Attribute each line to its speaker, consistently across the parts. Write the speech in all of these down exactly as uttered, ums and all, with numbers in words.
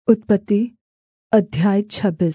Speaker 1: उत्पत्ति अध्याय छब्बीस।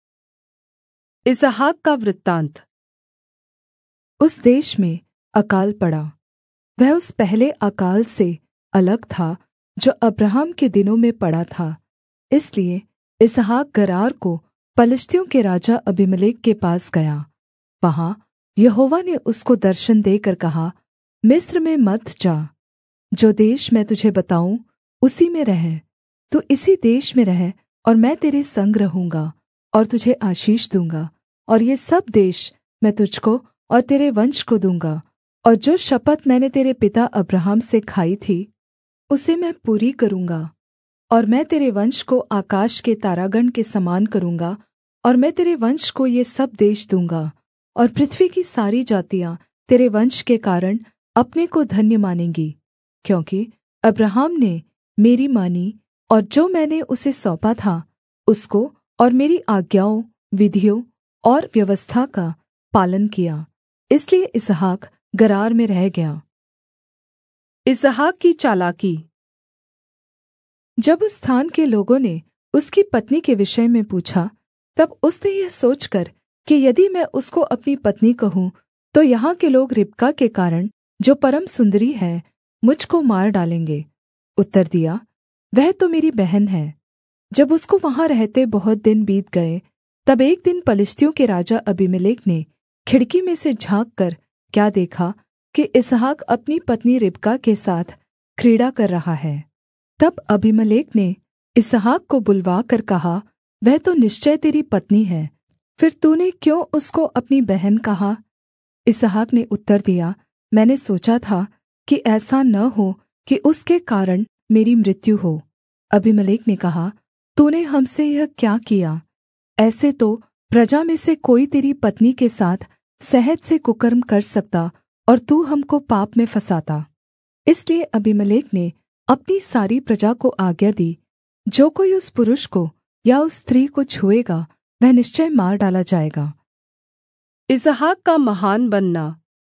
Speaker 2: इसहाक का वृत्तांत।
Speaker 1: उस देश में अकाल पड़ा। वह उस पहले अकाल से अलग था जो अब्राहम के दिनों में पड़ा था। इसलिए इसहाक गरार को पलिश्तियों के राजा अबीमेलेक के पास गया। वहाँ यहोवा ने उसको दर्शन देकर कहा, मिस्र में मत जा। जो देश मैं तुझे बताऊँ उसी में रह। तू इसी देश में रह और मैं तेरे संग रहूँगा और तुझे आशीष दूँगा, और ये सब देश मैं तुझको और तेरे वंश को दूँगा। और जो शपथ मैंने तेरे पिता अब्राहम से खाई थी उसे मैं पूरी करूँगा। और मैं तेरे वंश को आकाश के तारागण के समान करूँगा, और मैं तेरे वंश को ये सब देश दूँगा। और पृथ्वी की सारी जातियाँ तेरे वंश के कारण अपने को धन्य मानेंगी, क्योंकि अब्राहम ने मेरी मानी और जो मैंने उसे सौंपा था उसको और मेरी आज्ञाओं, विधियों और व्यवस्था का पालन किया। इसलिए इसहाक गरार में रह गया।
Speaker 2: इसहाक की चालाकी।
Speaker 1: जब उस स्थान के लोगों ने उसकी पत्नी के विषय में पूछा, तब उसने यह सोचकर कि यदि मैं उसको अपनी पत्नी कहूँ तो यहाँ के लोग रिबका के कारण, जो परम सुंदरी है, मुझको मार डालेंगे, उत्तर दिया, वह तो मेरी बहन है। जब उसको वहाँ रहते बहुत दिन बीत गए, तब एक दिन पलिश्तियों के राजा अबीमेलेक ने खिड़की में से झाँक कर क्या देखा कि इसहाक अपनी पत्नी रिबका के साथ क्रीड़ा कर रहा है। तब अबीमेलेक ने इसहाक को बुलवा कर कहा, वह तो निश्चय तेरी पत्नी है, फिर तूने क्यों उसको अपनी बहन कहा? इसहाक ने उत्तर दिया, मैंने सोचा था कि ऐसा न हो कि उसके कारण मेरी मृत्यु हो। अबीमेलेक ने कहा, तूने हमसे यह क्या किया? ऐसे तो प्रजा में से कोई तेरी पत्नी के साथ सहज से कुकर्म कर सकता और तू हमको पाप में फंसाता। इसलिए अबीमेलेक ने अपनी सारी प्रजा को आज्ञा दी, जो कोई उस पुरुष को या उस स्त्री को छुएगा वह निश्चय मार डाला जाएगा।
Speaker 2: इसहाक का महान बनना।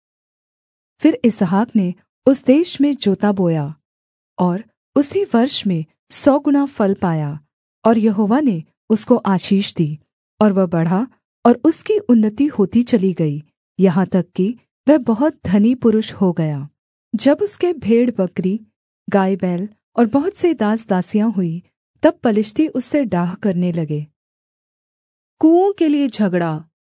Speaker 1: फिर इसहाक ने उस देश में जोता बोया और उसी वर्ष में सौ गुना फल पाया, और यहोवा ने उसको आशीष दी, और वह बढ़ा और उसकी उन्नति होती चली गई, यहाँ तक कि वह बहुत धनी पुरुष हो गया। जब उसके भेड़ बकरी, गाय बैल और बहुत से दास दासियां हुई, तब पलिश्ती उससे डाह करने लगे।
Speaker 2: कुओं के लिए झगड़ा।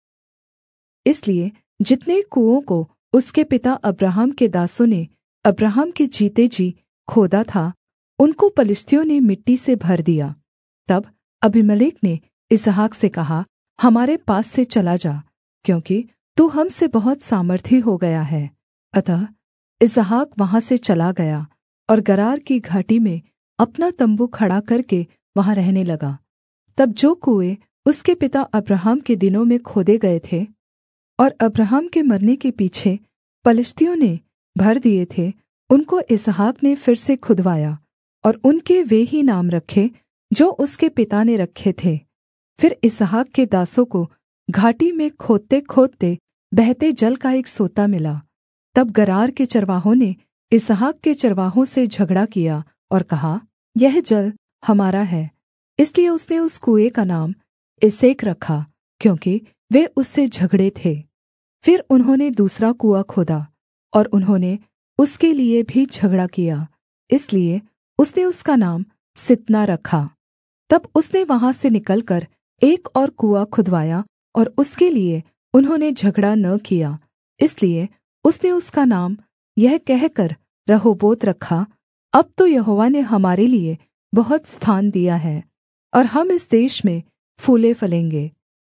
Speaker 1: इसलिए जितने कुओं को उसके पिता अब्राहम के दासों ने अब्राहम के जीते जी खोदा था, उनको पलिश्तियों ने मिट्टी से भर दिया। तब अबीमेलेक ने इसहाक से कहा, हमारे पास से चला जा, क्योंकि तू हमसे बहुत सामर्थी हो गया है। अतः इसहाक वहाँ से चला गया और गरार की घाटी में अपना तम्बू खड़ा करके वहाँ रहने लगा। तब जो कुएँ उसके पिता अब्राहम के दिनों में खोदे गए थे और अब्राहम के मरने के पीछे पलिश्तियों ने भर दिए थे, उनको इसहाक ने फिर से खुदवाया और उनके वे ही नाम रखे जो उसके पिता ने रखे थे। फिर इसहाक के दासों को घाटी में खोदते खोदते बहते जल का एक सोता मिला। तब गरार के चरवाहों ने इसहाक के चरवाहों से झगड़ा किया और कहा, यह जल हमारा है। इसलिए उसने उस कुएँ का नाम एसेक रखा, क्योंकि वे उससे झगड़े थे। फिर उन्होंने दूसरा कुआँ खोदा और उन्होंने उसके लिए भी झगड़ा किया, इसलिए उसने उसका नाम सित्ना रखा। तब उसने वहाँ से निकलकर एक और कुआँ खुदवाया और उसके लिए उन्होंने झगड़ा न किया, इसलिए उसने उसका नाम यह कहकर रहोबोत रखा, अब तो यहोवा ने हमारे लिए बहुत स्थान दिया है और हम इस देश में फूले फलेंगे।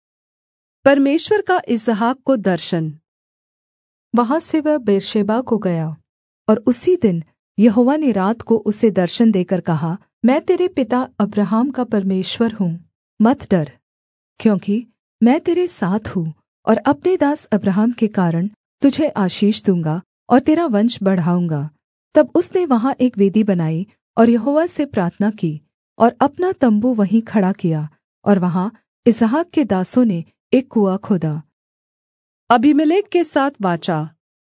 Speaker 2: परमेश्वर का इसहाक को दर्शन।
Speaker 1: वहाँ से वह बेर्शेबा को गया, और उसी दिन यहोवा ने रात को उसे दर्शन देकर कहा, मैं तेरे पिता अब्राहम का परमेश्वर हूँ, मत डर, क्योंकि मैं तेरे साथ हूँ और अपने दास अब्राहम के कारण तुझे आशीष दूँगा और तेरा वंश बढ़ाऊँगा। तब उसने वहाँ एक वेदी बनाई और यहोवा से प्रार्थना की और अपना तम्बू वहीं खड़ा किया, और वहाँ इसहाक के दासों ने एक कुआँ खोदा।
Speaker 2: अबीमेलेक के साथ वाचा।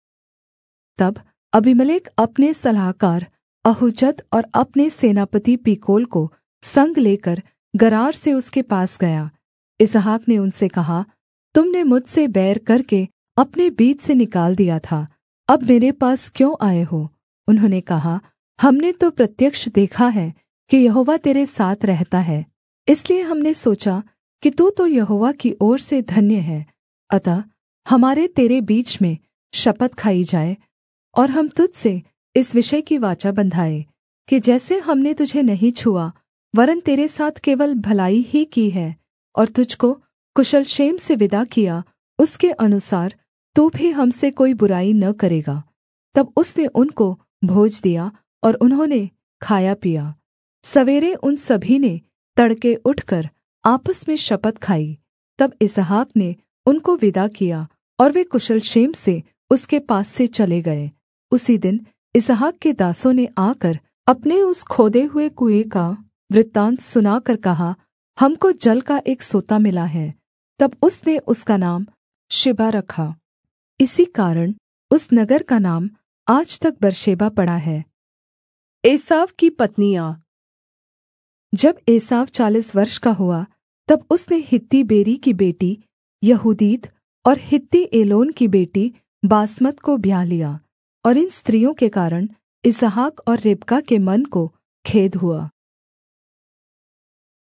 Speaker 1: तब अबीमेलेक अपने सलाहकार अहुज्जत और अपने सेनापति पीकोल को संग लेकर गरार से उसके पास गया। इसहाक ने उनसे कहा, तुम ने मुझसे बैर करके अपने बीच से निकाल दिया था, अब मेरे पास क्यों आए हो? उन्होंने कहा, हमने तो प्रत्यक्ष देखा है कि यहोवा तेरे साथ रहता है, इसलिए हमने सोचा कि तू तो यहोवा की ओर से धन्य है। अतः हमारे तेरे बीच में शपथ खाई जाए और हम तुझसे इस विषय की वाचा बंधाएँ कि जैसे हमने तुझे नहीं छुआ वरन् तेरे साथ केवल भलाई ही की है और तुझको कुशल क्षेम से विदा किया, उसके अनुसार तू भी हमसे कोई बुराई न करेगा। तब उसने उनको भोज दिया और उन्होंने खाया पिया। सवेरे उन सभी ने तड़के उठकर आपस में शपथ खाई। तब इसहाक ने उनको विदा किया और वे कुशल क्षेम से उसके पास से चले गए। उसी दिन इसहाक के दासों ने आकर अपने उस खोदे हुए कुएँ का वृत्तान्त सुनाकर कहा, हमको जल का एक सोता मिला है। तब उसने उसका नाम शिबा रखा। इसी कारण उस नगर का नाम आज तक बर्शेबा पड़ा है।
Speaker 2: एसाव की पत्नियाँ।
Speaker 1: जब एसाव चालीस वर्ष का हुआ तब उसने हित्ती बेरी की बेटी यहूदीत और हित्ती एलोन की बेटी बासमत को ब्याह लिया, और इन स्त्रियों के कारण इसहाक और रिबका के मन को खेद हुआ।